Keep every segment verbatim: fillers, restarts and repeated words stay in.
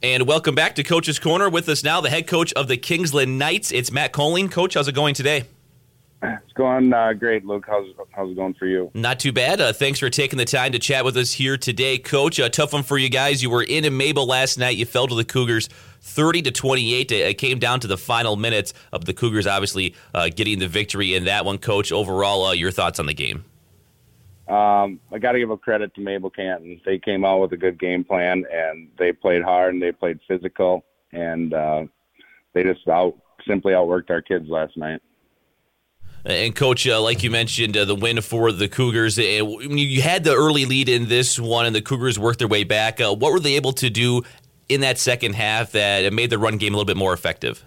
And welcome back to Coach's Corner. With us now, the head coach of the Kingsland Knights. It's Matt Coling. Coach, how's it going today? It's going uh, great, Luke. How's, how's it going for you? Not too bad. Uh, thanks for taking the time to chat with us here today, Coach. A tough one for you guys. You were in in Mabel last night. You fell to the Cougars thirty to twenty-eight. It came down to the final minutes of the Cougars obviously uh, getting the victory in that one. Coach, overall, uh, your thoughts on the game? Um, I got to give a credit to Mabel Canton. They came out with a good game plan, and they played hard, and they played physical, and uh, they just out simply outworked our kids last night. And, Coach, uh, like you mentioned, uh, the win for the Cougars, uh, you had the early lead in this one, and the Cougars worked their way back. Uh, what were they able to do in that second half that made the run game a little bit more effective?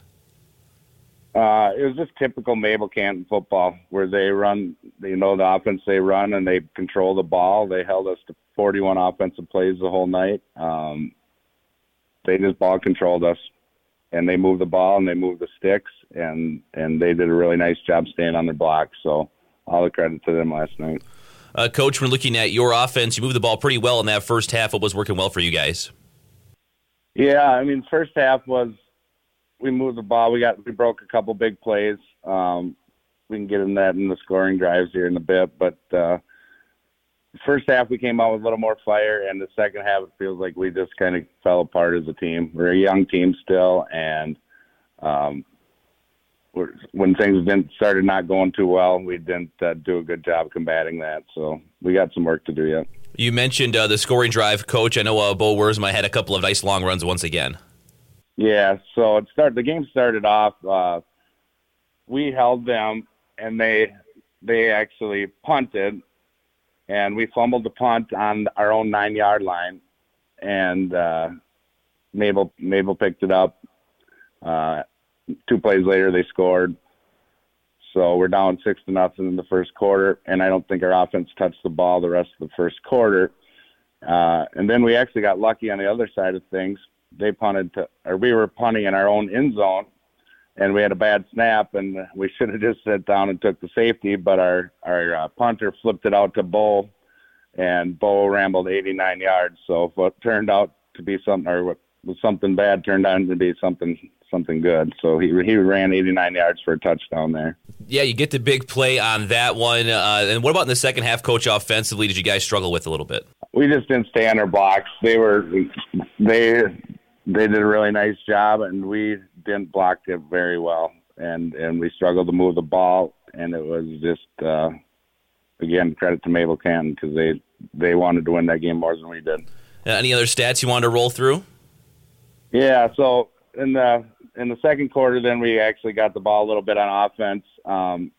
Uh, it was just typical Mabel Canton football, where they run, you know, the offense they run and they control the ball. They held us to forty-one offensive plays the whole night. Um, they just ball controlled us, and they moved the ball and they moved the sticks, and, and they did a really nice job staying on their block. So all the credit to them last night. Uh, Coach, when looking at your offense, you moved the ball pretty well in that first half. What was working well for you guys? Yeah, I mean, first half was, we moved the ball. We got we broke a couple big plays. Um, we can get in that in the scoring drives here in a bit. But uh, first half we came out with a little more fire, and the second half it feels like we just kind of fell apart as a team. We're a young team still, and um, we're, when things didn't started not going too well, we didn't uh, do a good job combating that. So we got some work to do yet. You mentioned uh, the scoring drive, Coach. I know uh, Bo Wiersma had a couple of nice long runs once again. Yeah, so it started. The game started off. Uh, we held them, and they they actually punted, and we fumbled the punt on our own nine yard line, and uh, Mabel Mabel picked it up. Uh, two plays later, they scored. So we're down six to nothing in the first quarter, and I don't think our offense touched the ball the rest of the first quarter. Uh, and then we actually got lucky on the other side of things. They punted to, or we were punting in our own end zone, and we had a bad snap, and we should have just sat down and took the safety, but our, our uh, punter flipped it out to Bo, and Bo rambled eighty-nine yards. So what turned out to be something, or what was something bad turned out to be something something good. So he he ran eighty-nine yards for a touchdown there. Yeah, you get the big play on that one. Uh, and what about in the second half, Coach, offensively? Did you guys struggle with a little bit? We just didn't stay on our blocks. They were they they did a really nice job, and we didn't block it very well, and and we struggled to move the ball, and it was just uh, again credit to Mabel Canton because they they wanted to win that game more than we did. Uh, any other stats you wanted to roll through? Yeah, so in the in the second quarter, then we actually got the ball a little bit on offense. Um,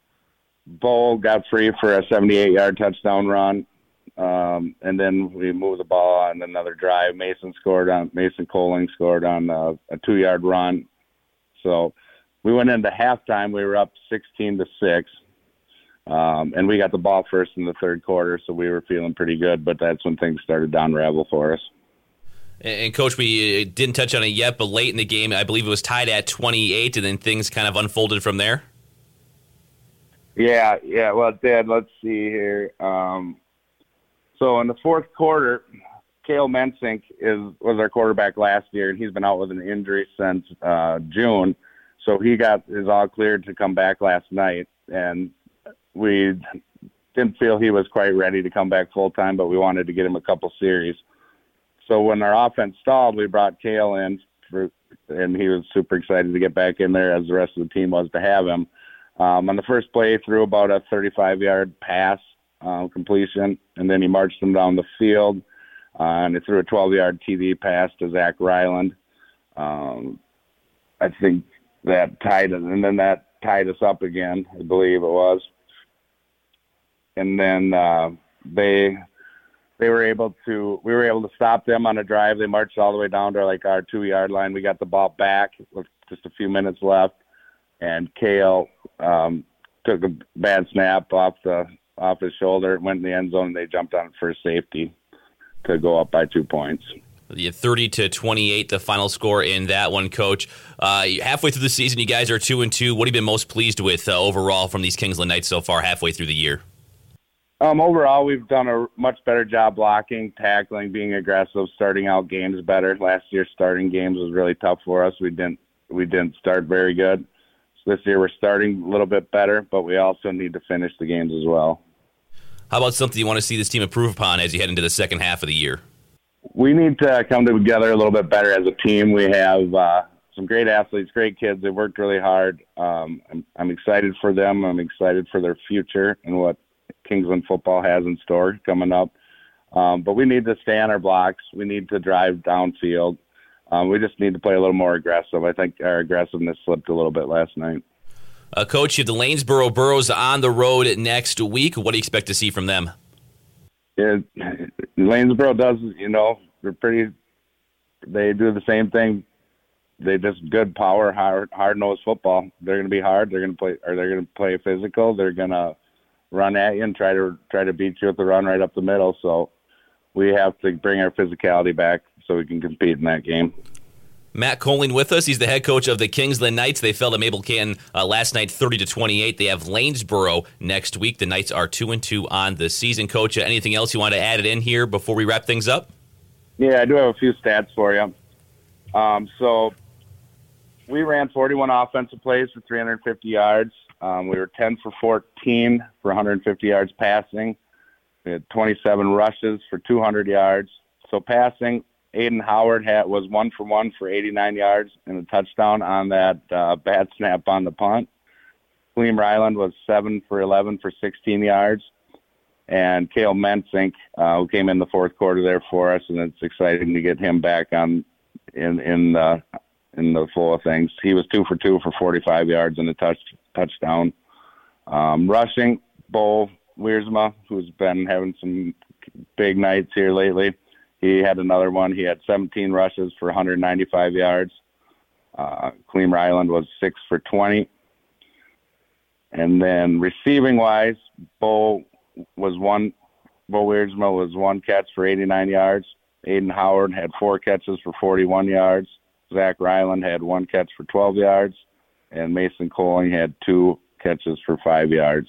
Bo got free for a seventy-eight yard touchdown run. Um, and then we moved the ball on another drive. Mason scored on Mason Coling scored on a, a two yard run. So we went into halftime. We were up sixteen to six, um, and we got the ball first in the third quarter. So we were feeling pretty good. But that's when things started to unravel for us. And, Coach, we didn't touch on it yet, but late in the game, I believe it was tied at twenty-eight, and then things kind of unfolded from there. Yeah, yeah. Well, it did. Let's see here. Um, So in the fourth quarter, Cale Mensink is was our quarterback last year, and he's been out with an injury since uh, June. So he got his all cleared to come back last night, and we didn't feel he was quite ready to come back full time, but we wanted to get him a couple series. So when our offense stalled, we brought Cale in, for, and he was super excited to get back in there, as the rest of the team was to have him. Um, on the first play, he threw about a thirty-five yard pass. Uh, completion, and then he marched them down the field, uh, and he threw a twelve yard T D pass to Zach Ryland. Um, I think that tied it, and then that tied us up again, I believe it was. And then uh, they they were able to we were able to stop them on a drive. They marched all the way down to like our two yard line. We got the ball back with just a few minutes left, and Cale um, took a bad snap off the off his shoulder, it went in the end zone, and they jumped on it for safety to go up by two points. Yeah, thirty to twenty-eight, the final score in that one, Coach. Uh, halfway through the season, you guys are two and two. What have you been most pleased with uh, overall from these Kingsland Knights so far, halfway through the year? Um, overall, we've done a much better job blocking, tackling, being aggressive, starting out games better. Last year, starting games was really tough for us. We didn't we didn't start very good. So this year, we're starting a little bit better, but we also need to finish the games as well. How about something you want to see this team improve upon as you head into the second half of the year? We need to come together a little bit better as a team. We have uh, some great athletes, great kids. They worked really hard. Um, I'm, I'm excited for them. I'm excited for their future and what Kingsland football has in store coming up. Um, but we need to stay on our blocks. We need to drive downfield. Um, we just need to play a little more aggressive. I think our aggressiveness slipped a little bit last night. Uh, Coach, you have the Lanesboro Burros on the road next week. What do you expect to see from them? Yeah, Lanesboro does, you know, they're pretty, they do the same thing. They just good power, hard, hard-nosed football. They're going to be hard. They're going to play, or they're going to play physical. They're going to run at you and try to try to beat you with the run right up the middle. So we have to bring our physicality back so we can compete in that game. Matt Coling with us. He's the head coach of the Kingsland Knights. They fell to Mabel Canton uh, last night, thirty to twenty-eight. They have Lanesboro next week. The Knights are two and two on the season. Coach, anything else you want to add it in here before we wrap things up? Yeah, I do have a few stats for you. Um, so we ran forty-one offensive plays for three hundred fifty yards. Um, we were ten for fourteen for one hundred fifty yards passing. We had twenty-seven rushes for two hundred yards. So passing, Aiden Howard had, was one for one for eighty-nine yards and a touchdown on that uh, bad snap on the punt. Clem Ryland was seven for eleven for sixteen yards. And Cale Mensink, uh, who came in the fourth quarter there for us, and it's exciting to get him back on in in the in the flow of things. He was two for two for forty-five yards and a touch touchdown. Um, rushing, Bo Wiersma, who's been having some big nights here lately, he had another one. He had seventeen rushes for one hundred ninety-five yards. Uh, Clem Ryland was six for twenty. And then receiving-wise, Bo was one. Bo Wiersma was one catch for eighty-nine yards. Aiden Howard had four catches for forty-one yards. Zach Ryland had one catch for twelve yards. And Mason Coling had two catches for five yards.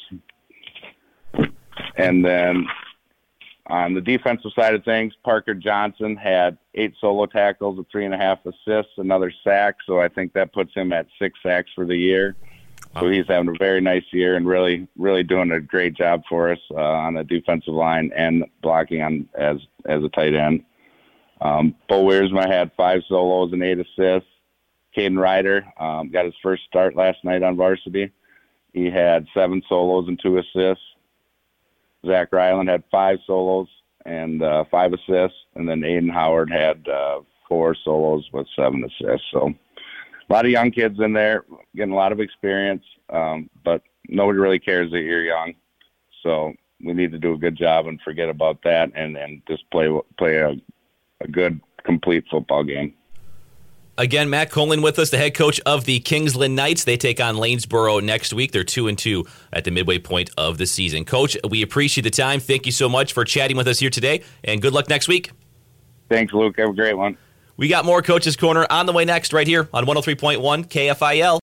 And then on the defensive side of things, Parker Johnson had eight solo tackles, with three and a half assists, another sack. So I think that puts him at six sacks for the year. So he's having a very nice year and really, really doing a great job for us uh, on the defensive line and blocking on as as a tight end. Um, Bo Wiersma had five solos and eight assists. Caden Ryder um, got his first start last night on varsity. He had seven solos and two assists. Zach Ryland had five solos and uh, five assists, and then Aiden Howard had uh, four solos with seven assists. So a lot of young kids in there, getting a lot of experience, um, but nobody really cares that you're young. So we need to do a good job and forget about that and, and just play play a, a good, complete football game. Again, Matt Coling with us, the head coach of the Kingsland Knights. They take on Lanesboro next week. They're two and two at the midway point of the season. Coach, we appreciate the time. Thank you so much for chatting with us here today, and good luck next week. Thanks, Luke. Have a great one. We got more Coach's Corner on the way next right here on one oh three point one K F I L.